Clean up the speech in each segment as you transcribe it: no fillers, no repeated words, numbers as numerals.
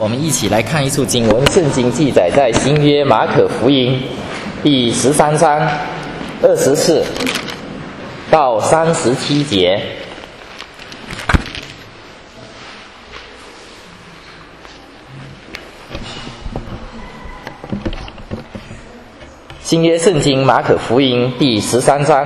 我们一起来看一处经文，圣经记载在新约马可福音第13章24到37节。新约圣经马可福音第13章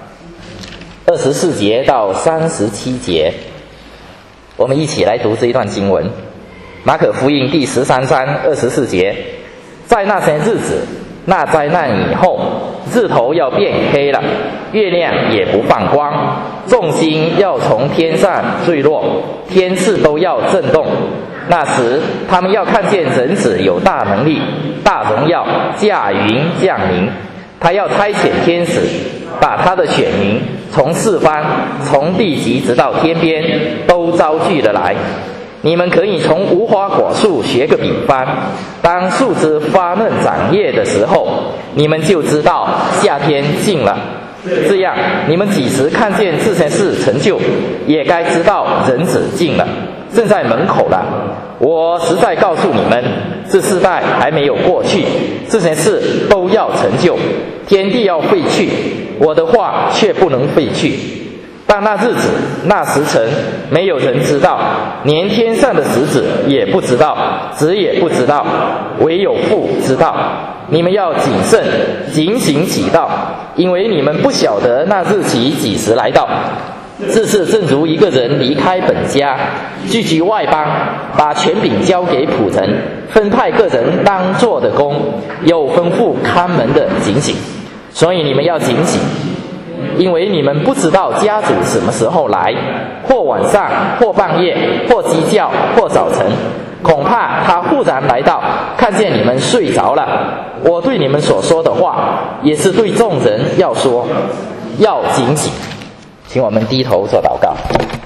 24节到37节，我们一起来读这一段经文。马可福音第13章24节，在那些日子，那灾难以后，日头要变黑了，月亮也不放光，众星要从天上坠落，天势都要震动。那时，他们要看见人子有大能力、大荣耀驾云降临。他要差遣天使，把他的选民从四方、从地极直到天边，都招聚了来。你们可以从无花果树学个比方，当树枝发嫩长叶的时候，你们就知道夏天近了。这样，你们几时看见这些事成就，也该知道人子近了，正在门口了。我实在告诉你们，这世代还没有过去，这些事都要成就。天地要废去，我的话却不能废去。但那日子、那时辰，没有人知道，连天上的使者也不知道，子也不知道，唯有父知道。你们要谨慎，警醒祈祷，因为你们不晓得那日期几时来到。这是正如一个人离开本家，聚集外邦，把权柄交给仆人，分派个人当做的工，又吩咐看门的警醒。所以你们要警醒，因为你们不知道家主什么时候来，或晚上，或半夜，或鸡叫，或早晨。恐怕他忽然来到，看见你们睡着了。我对你们所说的话，也是对众人要说，要警醒。请我们低头做祷告。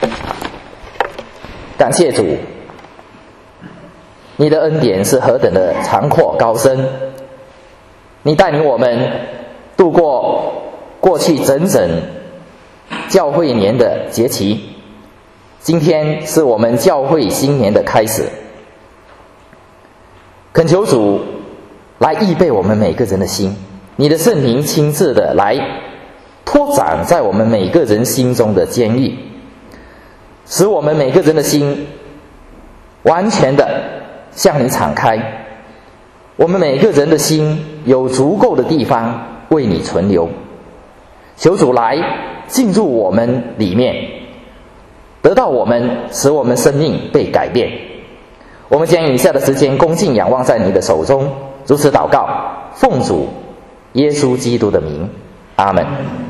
感谢主，你的恩典是何等的长阔高深，你带领我们度过过去整整教会年的节期，今天是我们教会新年的开始。恳求主来预备我们每个人的心，你的圣灵亲自的来拓展在我们每个人心中的监狱，使我们每个人的心完全的向你敞开，我们每个人的心有足够的地方为你存留。求主来进入我们里面，得到我们，使我们生命被改变。我们将以下的时间恭敬仰望在你的手中，如此祷告，奉主耶稣基督的名，阿们。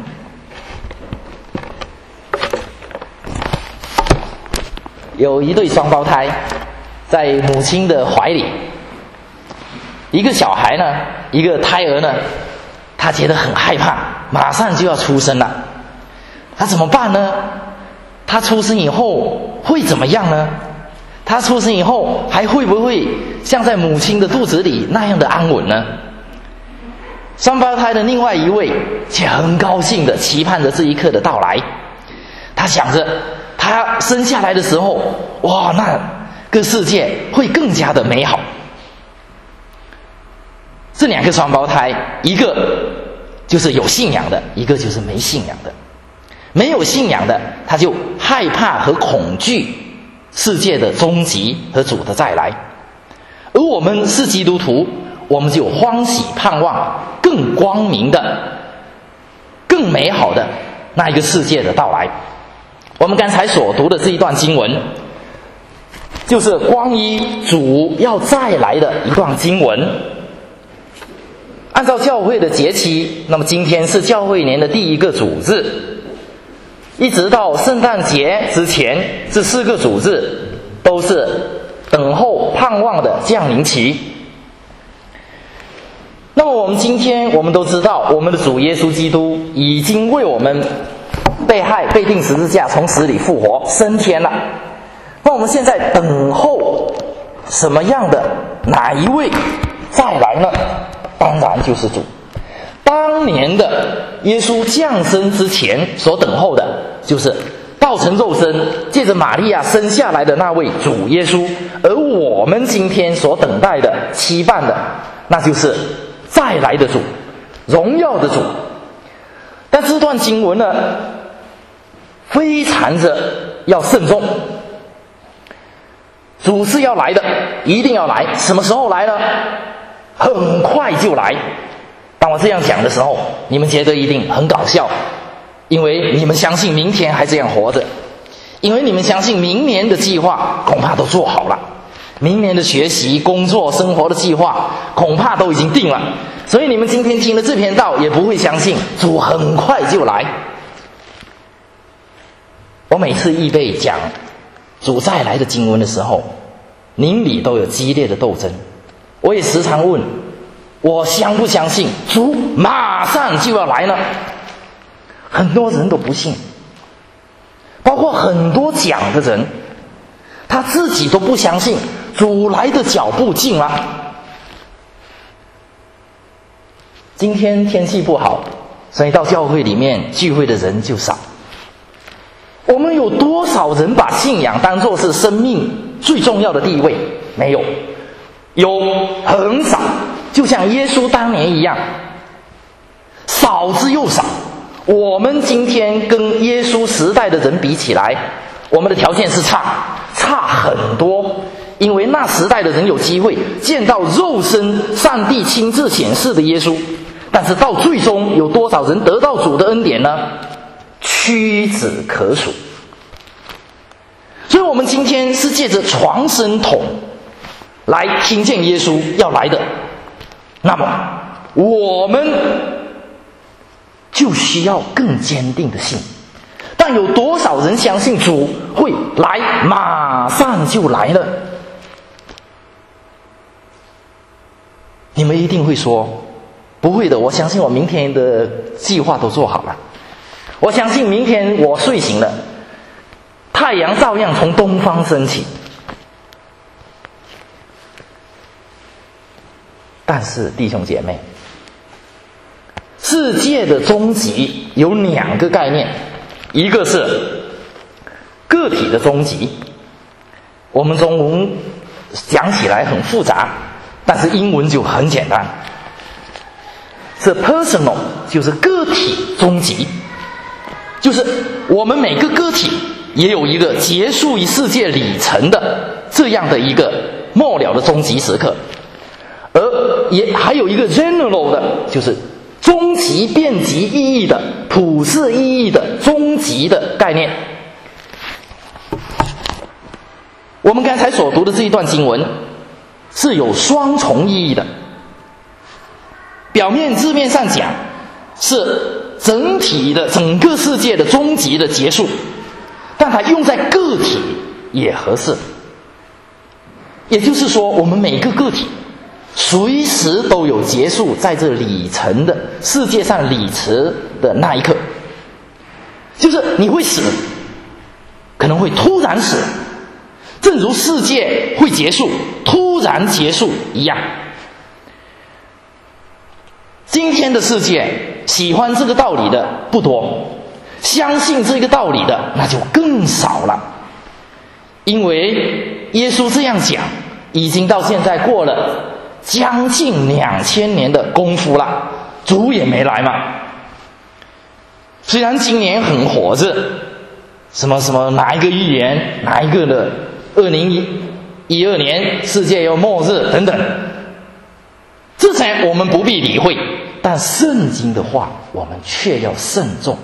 有一对双胞胎在母亲的怀里，一个小孩呢，一个胎儿呢，他觉得很害怕，马上就要出生了，他怎么办呢？他出生以后会怎么样呢？他出生以后还会不会像在母亲的肚子里那样的安稳呢？双胞胎的另外一位却很高兴的期盼着这一刻的到来，他想着他生下来的时候，哇，那个世界会更加的美好。这两个双胞胎，一个就是有信仰的，一个就是没信仰的。没有信仰的，他就害怕和恐惧世界的终极和主的再来。而我们是基督徒，我们就欢喜盼望更光明的、更美好的那一个世界的到来。我们刚才所读的这一段经文，就是关于主要再来的一段经文。按照教会的节期，那么今天是教会年的第一个主日，一直到圣诞节之前，这4个主日都是等候盼望的降临期。那么我们今天我们都知道，我们的主耶稣基督已经为我们被害、被钉十字架，从死里复活升天了。那我们现在等候什么样的哪一位再来呢？当然就是主。当年的耶稣降生之前所等候的，就是道成肉身，借着玛利亚生下来的那位主耶稣， 而我们今天所等待的、期盼的，那就是再来的主，荣耀的主。但这段经文呢，非常的要慎重。主是要来的，一定要来。什么时候来呢？很快就来。当我这样讲的时候，你们觉得一定很搞笑，因为你们相信明天还这样活着，因为你们相信明年的计划恐怕都做好了，明年的学习、工作、生活的计划恐怕都已经定了，所以你们今天听了这篇道也不会相信主很快就来。我每次预备讲主再来的经文的时候，邻里都有激烈的斗争。我也时常问，我相不相信主马上就要来呢？很多人都不信，包括很多讲的人，他自己都不相信主来的脚步近了。今天天气不好，所以到教会里面聚会的人就少。我们有多少人把信仰当作是生命最重要的地位？没有，有很少，就像耶稣当年一样，少之又少。我们今天跟耶稣时代的人比起来，我们的条件是差很多，因为那时代的人有机会见到肉身上帝亲自显示的耶稣，但是到最终有多少人得到主的恩典呢？屈指可数。所以我们今天是借着传声筒来听见耶稣要来的，那么我们就需要更坚定的信。但有多少人相信主会来，马上就来了？你们一定会说，不会的，我相信我明天的计划都做好了，我相信明天我睡醒了，太阳照样从东方升起。但是弟兄姐妹，世界的终极有两个概念，一个是个体的终极，我们中文讲起来很复杂，但是英文就很简单，是 personal， 就是个体终极，就是我们每个个体也有一个结束于世界里程的这样的一个末了的终极时刻，而也还有一个 general 的，就是终极遍及意义的普世意义的终极的概念。我们刚才所读的这一段经文是有双重意义的，表面字面上讲是整体的整个世界的终极的结束，但它用在个体也合适。也就是说，我们每个个体随时都有结束在这里程的世界上里程的那一刻，就是你会死，可能会突然死，正如世界会结束，突然结束一样。今天的世界喜欢这个道理的不多，相信这个道理的那就更少了。因为耶稣这样讲，已经到现在过了将近2000年的功夫了，主也没来嘛。虽然今年很火热，什么哪一个预言，哪一个的2012年世界要末日等等，这些我们不必理会，但圣经的话我们却要慎重。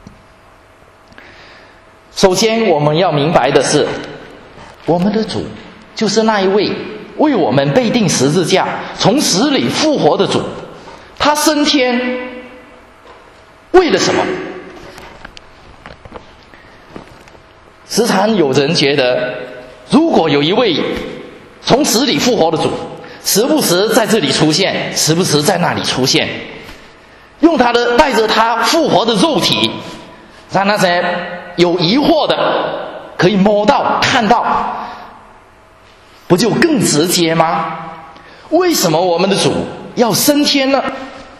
首先我们要明白的是，我们的主就是那一位为我们被钉十字架从死里复活的主。他升天为了什么？时常有人觉得，如果有一位从死里复活的主，时不时在这里出现，时不时在那里出现，用带着他复活的肉体，让那些有疑惑的可以摸到看到，不就更直接吗？为什么我们的主要升天呢？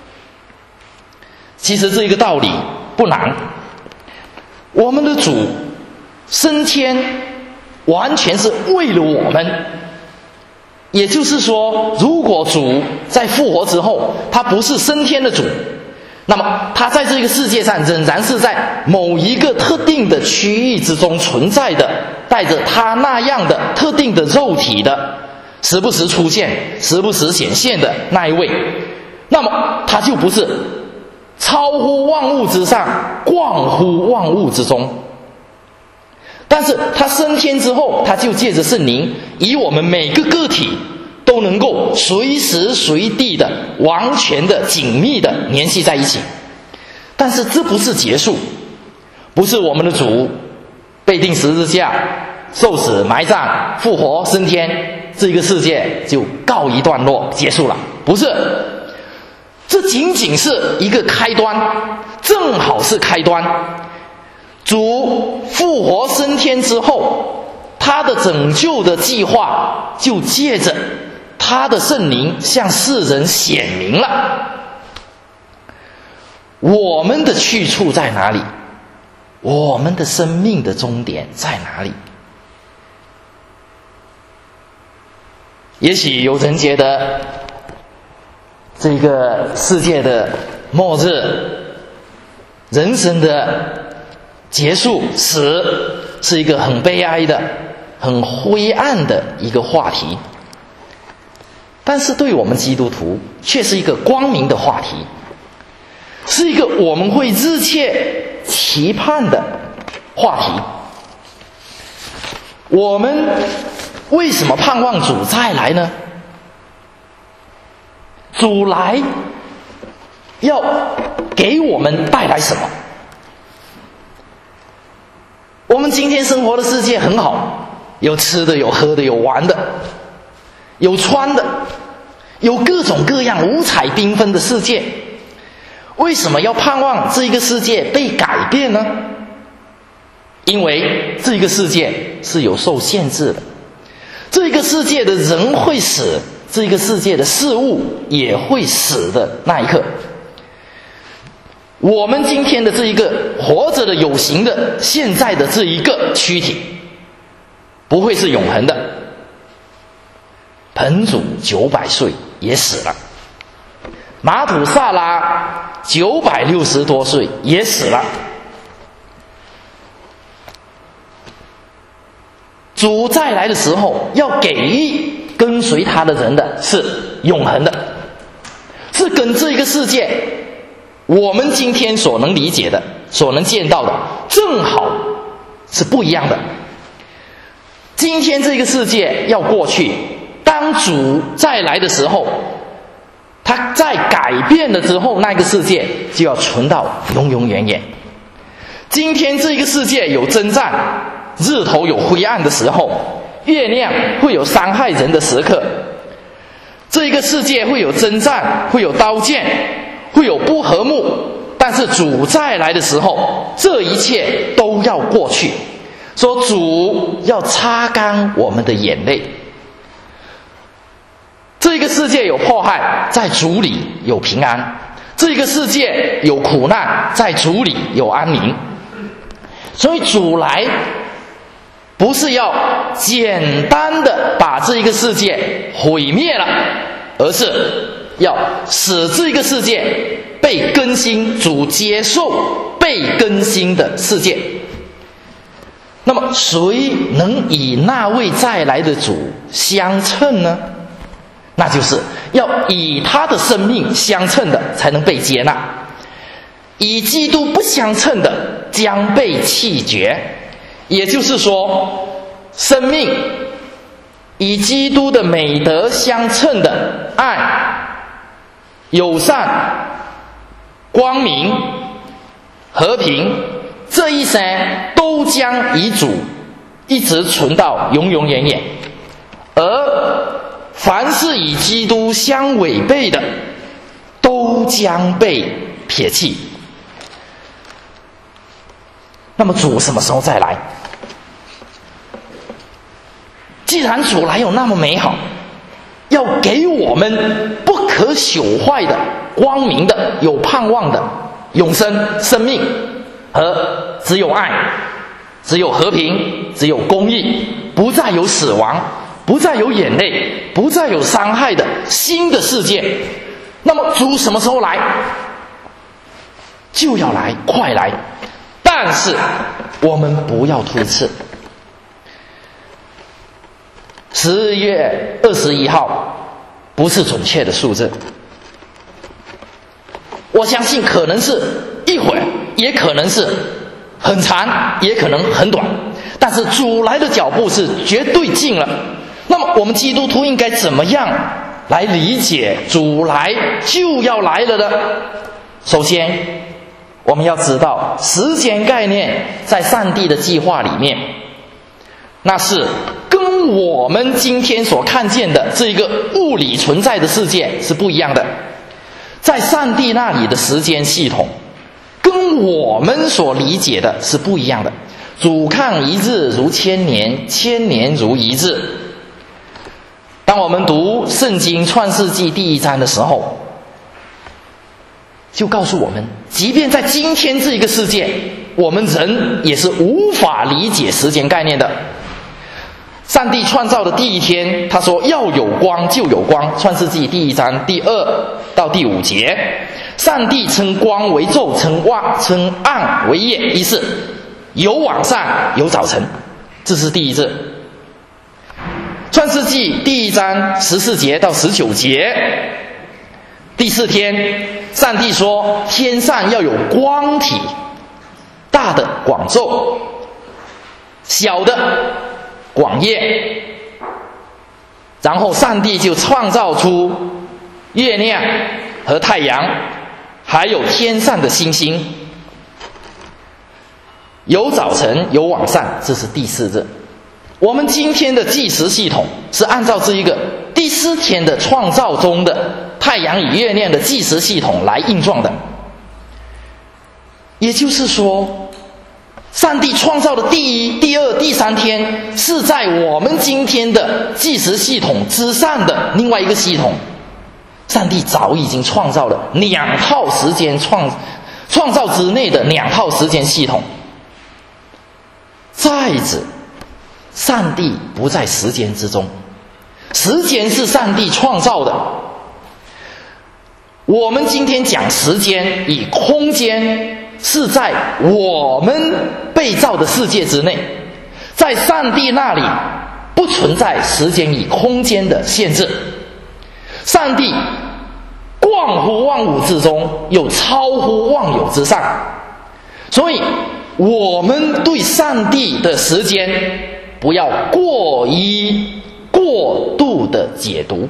其实这个道理不难，我们的主升天完全是为了我们， 也就是说，如果主在复活之后，他不是升天的主，那么他在这个世界上仍然是在某一个特定的区域之中存在的，带着他那样的特定的肉体的，时不时出现，时不时显现的那一位，那么他就不是超乎万物之上，贯乎万物之中。但是他升天之后，他就借着圣灵，以我们每个个体都能够随时随地的完全的紧密的联系在一起。但是这不是结束，不是我们的主被钉十字架、受死、埋葬、复活、升天，这个世界就告一段落结束了，不是。这仅仅是一个开端，正好是开端。主复活升天之后，他的拯救的计划就借着他的圣灵向世人显明了。我们的去处在哪里？我们的生命的终点在哪里？也许有人觉得这个世界的末日，人生的结束，死，是一个很悲哀的、很灰暗的一个话题。但是对我们基督徒却是一个光明的话题，是一个我们会日切期盼的话题。我们为什么盼望主再来呢？主来要给我们带来什么？我们今天生活的世界很好，有吃的，有喝的，有玩的，有穿的，有各种各样五彩缤纷的世界。为什么要盼望这个世界被改变呢？因为这个世界是有受限制的，这个世界的人会死，这个世界的事物也会死的那一刻。我们今天的这一个活着的有形的现在的这一个躯体不会是永恒的。彭祖900岁也死了，马土萨拉960多岁也死了。主再来的时候，要给予跟随他的人的是永恒的，是跟这个世界我们今天所能理解的、所能见到的正好是不一样的。今天这个世界要过去，当主再来的时候，他在改变了之后，那个世界就要存到永永远远。今天这个世界有征战，日头有灰暗的时候，月亮会有伤害人的时刻，这个世界会有征战，会有刀剑，会有不和睦。但是主再来的时候，这一切都要过去。说主要擦干我们的眼泪。这个世界有迫害，在主里有平安；这个世界有苦难，在主里有安宁。所以主来不是要简单的把这个世界毁灭了，而是要使这个世界被更新，主接受被更新的世界。那么谁能与那位再来的主相称呢？那就是要以他的生命相称的才能被接纳，与基督不相称的将被弃绝。也就是说，生命与基督的美德相称的爱、友善、光明、和平，这一生都将与主一直存到永永远远。而凡是与基督相违背的，都将被撇弃。那么主什么时候再来？既然主来有那么美好，要给我们不可朽坏的、光明的、有盼望的永生生命，和只有爱，只有和平，只有公义，不再有死亡， 不再有眼泪，不再有伤害的新的世界。那么主什么时候来？就要来，快来！但是我们不要推迟。12月21号不是准确的数字，我相信可能是一会儿，也可能是很长，也可能很短，但是主来的脚步是绝对近了。那么我们基督徒应该怎么样来理解主来就要来了呢？首先我们要知道时间概念在上帝的计划里面，那是跟我们今天所看见的这个物理存在的世界是不一样的。在上帝那里的时间系统跟我们所理解的是不一样的。主看一日如千年，千年如一日。当我们读圣经创世纪第1章的时候，就告诉我们，即便在今天这个世界，我们人也是无法理解时间概念的。上帝创造的第一天，他说要有光就有光，创世纪第1章第2到第5节。上帝称光为昼，称暗为夜，意思有晚上有早晨，这是第一日。创世纪第1章14节到19节，第4天，上帝说天上要有光体，大的广昼，小的广夜。然后上帝就创造出月亮和太阳，还有天上的星星，有早晨有晚上，这是第4日。我们今天的计时系统是按照这一个第4天的创造中的太阳与月亮的计时系统来运转的。也就是说，上帝创造的第1、第2、第3天是在我们今天的计时系统之上的另外一个系统。上帝早已经创造了2套时间创造之内的2套时间系统。再者，上帝不在时间之中，时间是上帝创造的。我们今天讲时间与空间是在我们被造的世界之内，在上帝那里不存在时间与空间的限制。上帝贯乎万物之中，又超乎万有之上。所以我们对上帝的时间不要过度的解读，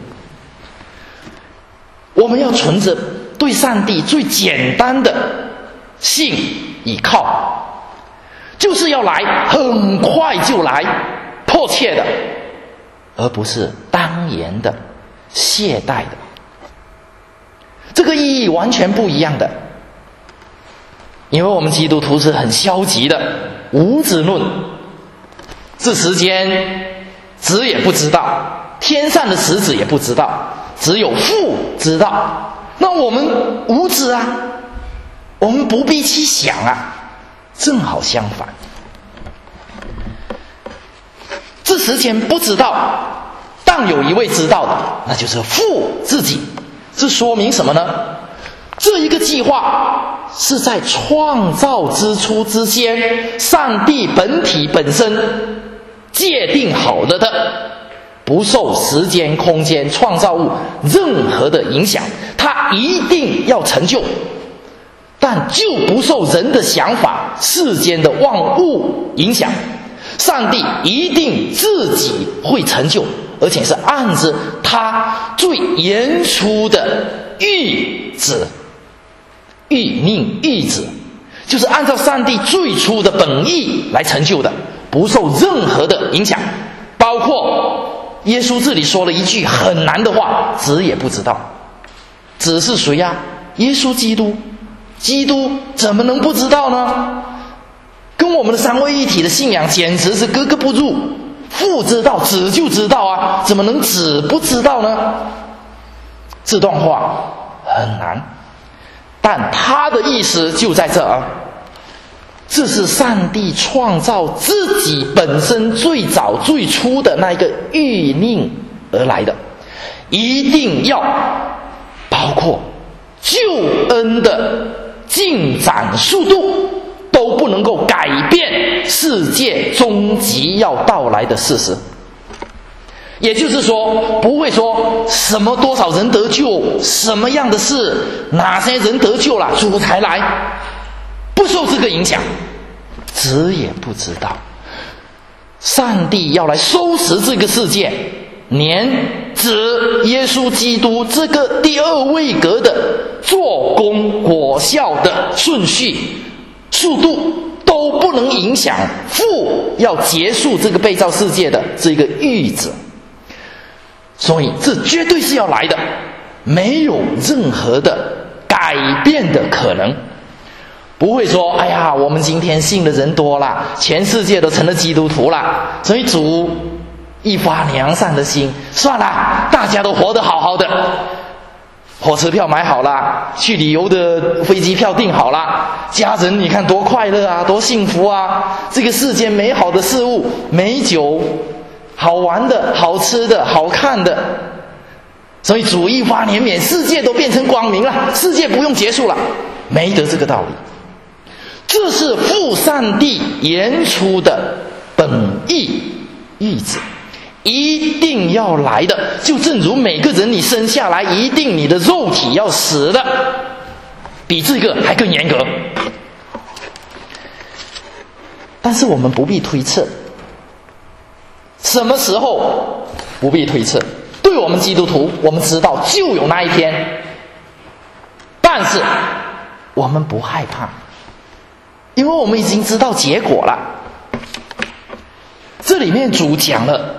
我们要存着对上帝最简单的信倚靠，就是要来，很快就来，迫切的，而不是当然的懈怠的。这个意义完全不一样的。因为我们基督徒是很消极的无知论，这时间子也不知道，天上的使者也不知道，只有父知道。那我们无知啊，我们不必去想啊。正好相反，这时间不知道，但有一位知道的，那就是父自己。这说明什么呢？这一个计划是在创造之初之间，上帝本体本身界定好了的，不受时间空间创造物任何的影响，它一定要成就，但就不受人的想法世间的万物影响。上帝一定自己会成就，而且是按着他最原初的预旨、预命、预旨，就是按照上帝最初的本意来成就的，不受任何的影响。包括耶稣这里说了一句很难的话，子也不知道。子是谁呀？耶稣基督。基督怎么能不知道呢？跟我们的三位一体的信仰简直是格格不入。父知道，子就知道啊，怎么能子不知道呢？这段话很难，但他的意思就在这儿。 这是上帝创造自己本身最早最初的那一个预令而来的，一定要包括救恩的进展速度都不能够改变世界终极要到来的事实。也就是说，不会说什么多少人得救，什么样的事，哪些人得救了，主才来，不受这个影响。子也不知道，上帝要来收拾这个世界，连子耶稣基督这个第二位格的做工果效的顺序速度都不能影响父要结束这个被造世界的这个预旨。所以这绝对是要来的，没有任何的改变的可能。不会说哎呀，我们今天信的人多了，全世界都成了基督徒了，所以主一发良善的心，算了，大家都活得好好的，火车票买好了，去旅游的飞机票订好了，家人你看多快乐啊，多幸福啊，这个世间美好的事物，美酒，好玩的，好吃的，好看的，所以主一发怜悯，世界都变成光明了，世界不用结束了，没得这个道理。这是父上帝言出的本意意旨，一定要来的，就正如每个人你生下来一定你的肉体要死的，比这个还更严格。但是我们不必推测，什么时候不必推测，对我们基督徒我们知道就有那一天，但是我们不害怕，因为我们已经知道结果了。这里面主讲了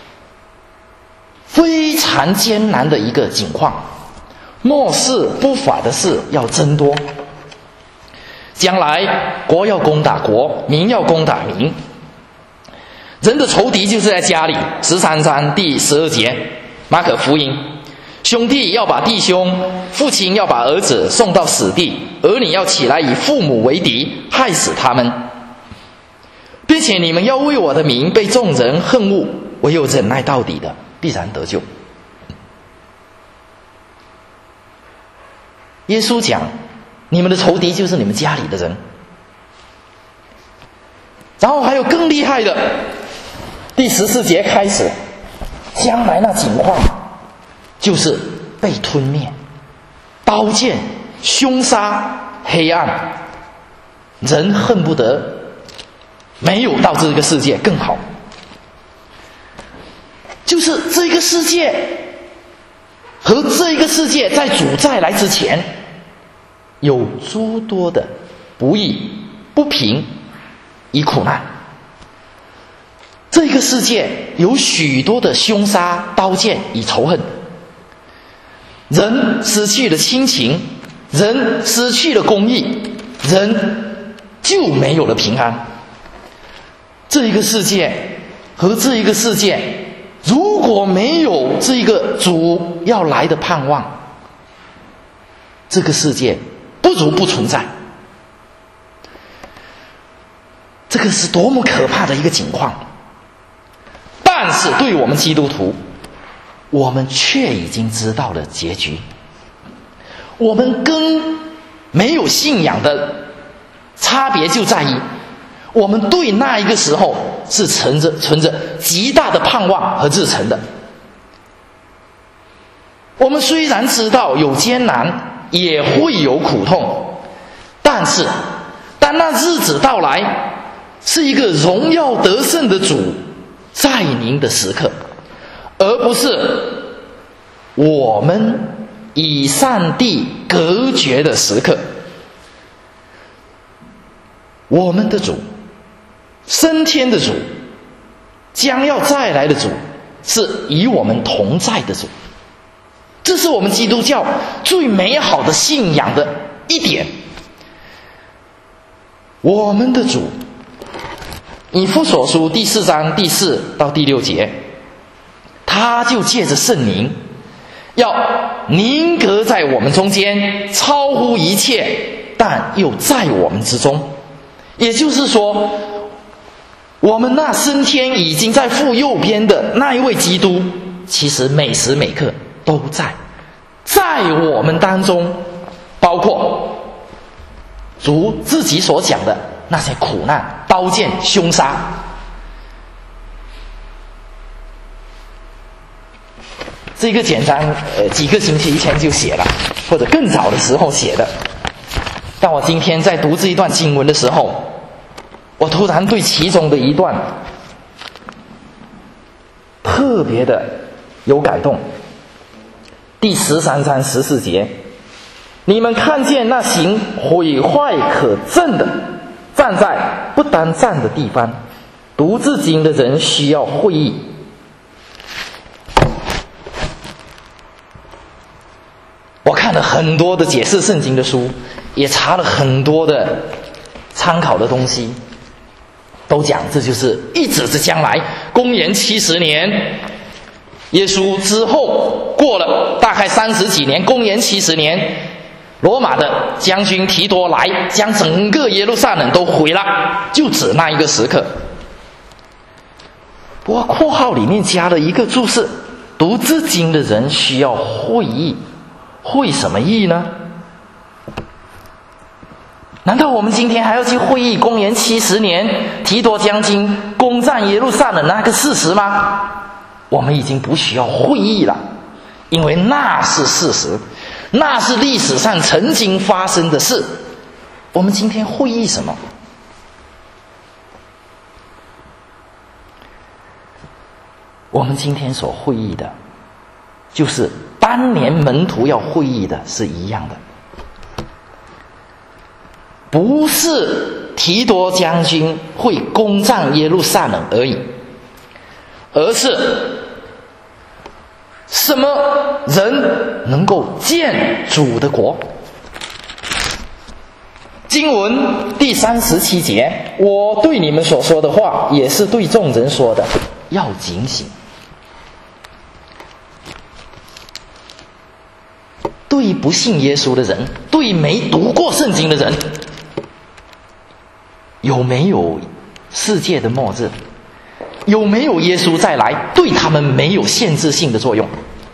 非常艰难的一个境况，末世不法的事要增多，将来国要攻打国，民要攻打民，人的仇敌就是在家里。13章第12节，马可福音，兄弟要把弟兄，父亲要把儿子送到死地，儿女要起来与父母为敌，害死他们，并且你们要为我的名被众人恨恶，唯有忍耐到底的必然得救。耶稣讲，你们的仇敌就是你们家里的人。然后还有更厉害的，第14节开始，将来那情况就是被吞灭，刀剑、凶杀、黑暗，人恨不得没有到这个世界更好。就是这个世界和这个世界在主再来之前有诸多的不义、不平与苦难，这个世界有许多的凶杀、刀剑与仇恨，人失去了亲情，人失去了公义，人就没有了平安。这一个世界和这一个世界如果没有这个主要来的盼望，这个世界不如不存在。这个是多么可怕的一个情况。但是对我们基督徒，我们却已经知道了结局。我们跟没有信仰的差别就在于，我们对那一个时候是存着极大的盼望和热忱的。我们虽然知道有艰难，也会有苦痛，但是当那日子到来，是一个荣耀得胜的主在临的时刻，而不是我们与上帝隔绝的时刻。我们的主，升天的主，将要再来的主，是与我们同在的主。这是我们基督教最美好的信仰的一点。我们的主，以弗所书第4章第4到第6节，他就借着圣灵要宁格在我们中间，超乎一切，但又在我们之中， 也就是说，我们那升天已经在父右边的那一位基督，其实每时每刻都在我们当中，包括主自己所讲的那些苦难、刀剑、凶杀。这个简章几个星期以前就写了，或者更早的时候写的。但我今天在读这一段经文的时候，我突然对其中的一段特别的有感动。第13章14节，你们看见那行毁坏可憎的站在不当站的地方，读这经的人需要会意。我看了很多的解释圣经的书，也查了很多的参考的东西，都讲这就是一指着将来公元70年，耶稣之后过了大概30几年，公元70年，罗马的将军提多来将整个耶路撒冷都毁了，就指那一个时刻。不过括号里面加了一个注释，读这经的人需要会意。会什么意呢？难道我们今天还要去会意公元70年提多将军攻占耶路撒冷那个事实吗？我们已经不需要会意了，因为那是事实，那是历史上曾经发生的事。我们今天会意什么？我们今天所会意的，就是当年门徒要会意的是一样的，不是提多将军会攻占耶路撒冷而已，而是什么人能够见主的国。经文第37节，我对你们所说的话也是对众人说的，要警醒。对于不信耶稣的人，对于没读过圣经的人，有没有世界的末日，有没有耶稣再来，对他们没有限制性的作用。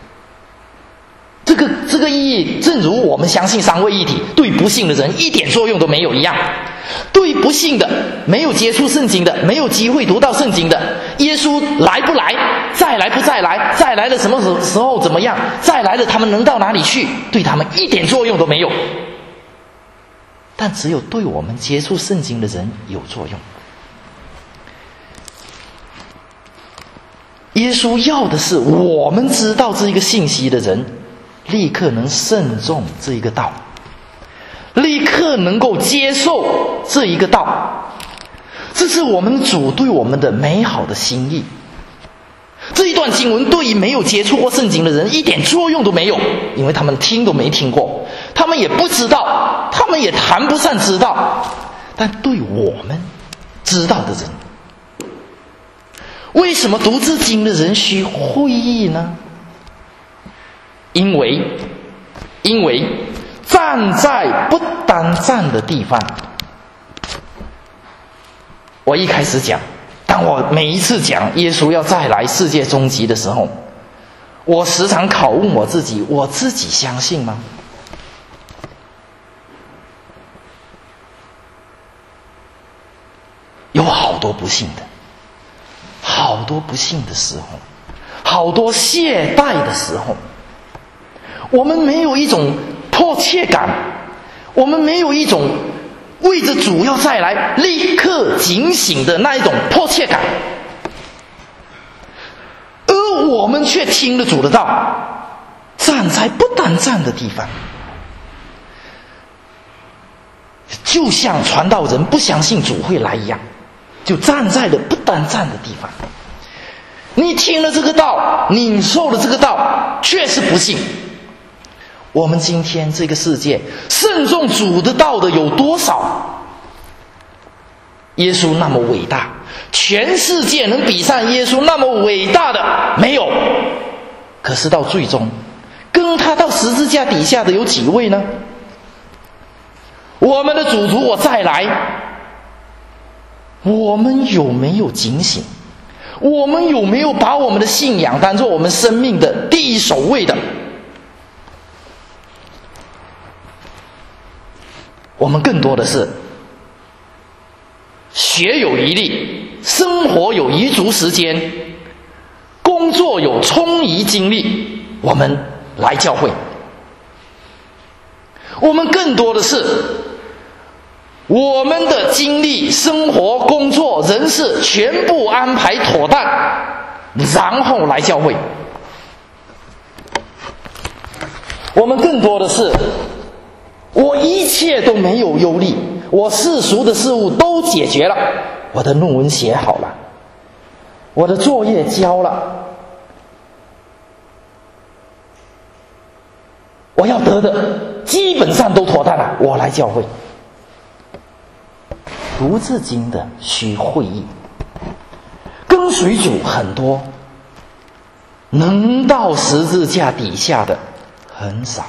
这个意义，正如我们相信三位一体，对不信的人一点作用都没有一样。对不信的，没有接触圣经的，没有机会读到圣经的，耶稣来不来，再来不再来，再来了什么时候怎么样，再来了他们能到哪里去，对他们一点作用都没有。但只有对我们接触圣经的人有作用。耶稣要的是我们知道这一个信息的人立刻能慎重这一个道，立刻能够接受这一个道，这是我们主对我们的美好的心意。这一段经文对于没有接触过圣经的人一点作用都没有，因为他们听都没听过，他们也不知道，他们也谈不上知道。但对我们知道的人，为什么读这经的人需会意呢？因为站在不当站的地方。我一开始讲，当我每一次讲耶稣要再来世界终极的时候，我时常拷问我自己，我自己相信吗？有好多不信的，好多不信的时候，好多懈怠的时候，我们没有一种迫切感，我们没有一种为着主要再来立刻警醒的那一种迫切感，而我们却听了主的道，站在不当站的地方，就像传道人不相信主会来一样，就站在了不当站的地方。你听了这个道，领受了这个道，却是不信。我们今天这个世界慎重主的道的有多少？耶稣那么伟大，全世界能比上耶稣那么伟大的没有。可是到最终跟他到十字架底下的有几位呢？我们的主如果再来， 我们有没有警醒？我们有没有把我们的信仰当作我们生命的第一首位的？我们更多的是学有余力，生活有余足时间，工作有充裕精力，我们来教会。我们更多的是我们的精力、生活、工作、人事全部安排妥当，然后来教会。我们更多的是我一切都没有忧虑，我世俗的事物都解决了，我的论文写好了，我的作业交了，我要得的基本上都妥当了，我来教会。读这经的需会意，跟随主很多，能到十字架底下的很少。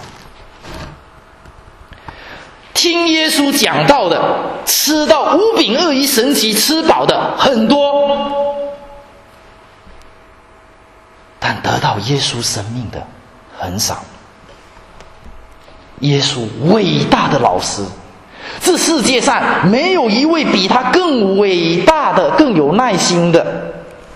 听耶稣讲道的，吃到5饼2鱼神奇吃饱的很多，但得到耶稣生命的很少。耶稣伟大的老师，这世界上没有一位比他更伟大的、更有耐心的，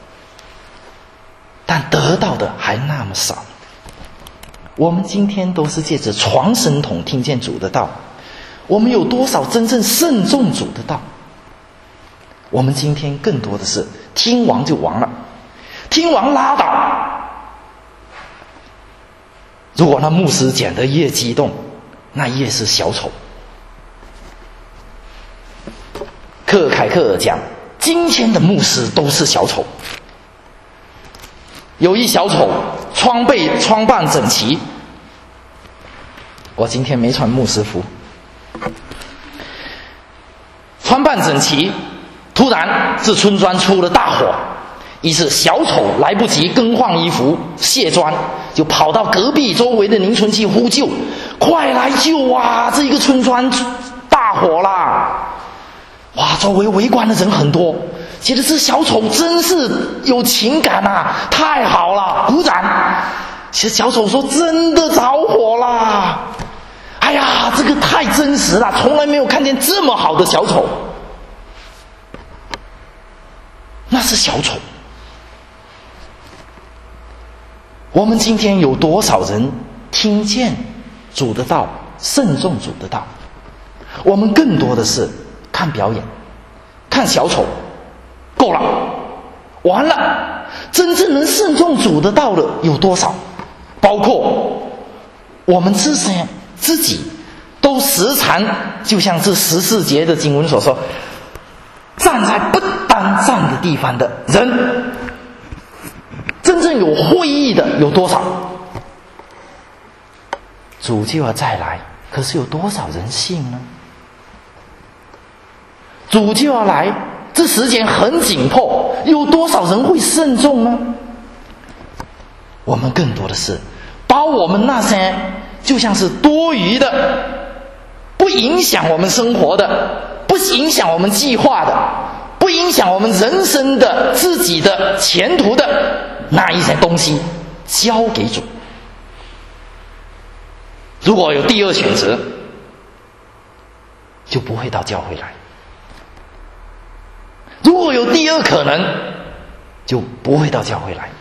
但得到的还那么少。我们今天都是借着传声筒听见主的道，我们有多少真正慎重主的道？我们今天更多的是听完就完了，听完拉倒。如果那牧师讲得越激动，那越是小丑。克凯克尔讲，今天的牧师都是小丑。有一小丑装扮整齐，我今天没穿牧师服，装扮整齐，突然这村庄出了大火，于是小丑来不及更换衣服卸妆，就跑到隔壁周围的邻村去呼救，快来救啊，这一个村庄大火啦！哇，周围围观的人很多，觉得这小丑真是有情感啊，太好了，鼓掌。其实小丑说，真的着火啦，哎呀，这个太真实了，从来没有看见这么好的小丑。那是小丑。我们今天有多少人听见主的道，慎重主的道？我们更多的是看表演，看小丑，够了，完了。真正能慎重主的道的有多少？包括我们自己都时常就像这14节的经文所说，站在不当站的地方的人，真正有会意的有多少？主就要再来，可是有多少人信呢？主就要来，这时间很紧迫，有多少人会慎重呢？我们更多的是把我们那些就像是多余的，不影响我们生活的，不影响我们计划的，不影响我们人生的自己的前途的那一些东西交给主。如果有第二选择，就不会到教会来；如果有第二可能，就不会到教会来。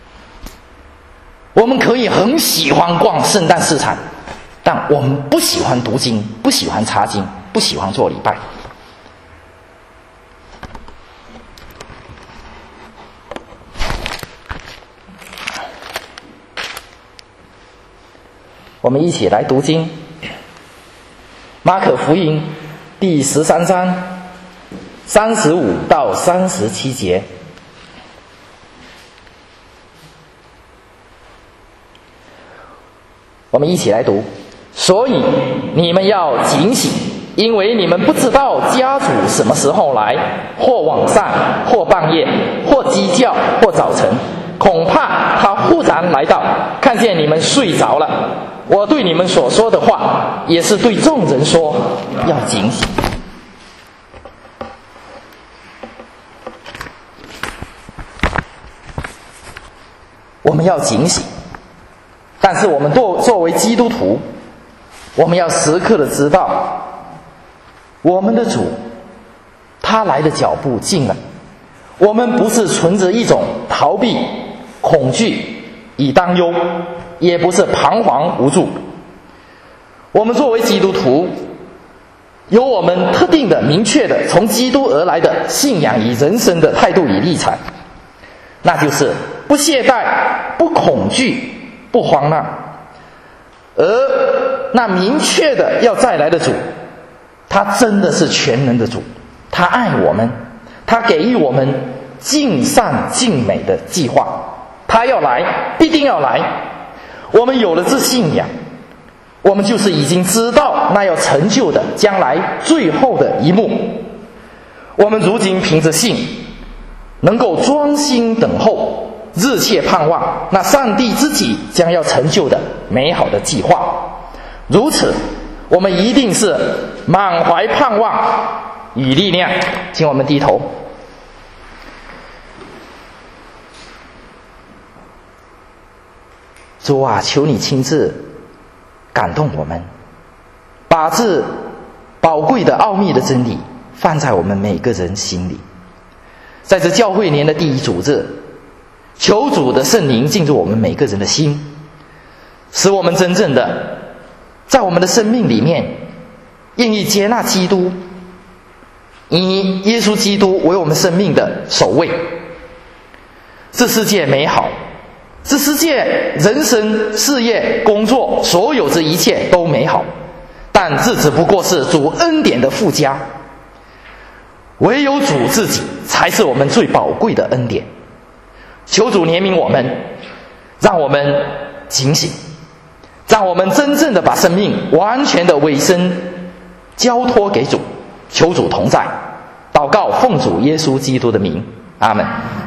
我们可以很喜欢逛圣诞市场，但我们不喜欢读经，不喜欢查经，不喜欢做礼拜。我们一起来读经，马可福音第13章35到37节。我们一起来读。所以你们要警醒，因为你们不知道家主什么时候来，或晚上，或半夜，或鸡叫，或早晨，恐怕他忽然来到，看见你们睡着了。我对你们所说的话，也是对众人说，要警醒。 我们要警醒。但是我们作为基督徒，我们要时刻的知道，我们的主他来的脚步近了。我们不是存着一种逃避、恐惧以当忧，也不是彷徨无助。我们作为基督徒，有我们特定的、明确的从基督而来的信仰与人生的态度与立场，那就是不懈怠、不恐惧、不慌乱。而那明确的要再来的主，他真的是全能的主，他爱我们，他给予我们尽善尽美的计划，他要来，必定要来。我们有了这信仰，我们就是已经知道那要成就的将来最后的一幕。我们如今凭着信，能够专心等候，日切盼望那上帝自己将要成就的美好的计划。如此，我们一定是满怀盼望与力量。请我们低头。主啊，求你亲自感动我们，把这宝贵的奥秘的真理放在我们每个人心里。在这教会年的第一主日，求主的圣灵进入我们每个人的心，使我们真正的在我们的生命里面愿意接纳基督，以耶稣基督为我们生命的首位。这世界美好，这世界人生、事业、工作，所有这一切都美好，但这只不过是主恩典的附加，唯有主自己才是我们最宝贵的恩典。求主怜悯我们，让我们警醒，让我们真正的把生命完全的委身交托给主。求主同在，祷告奉主耶稣基督的名，阿们。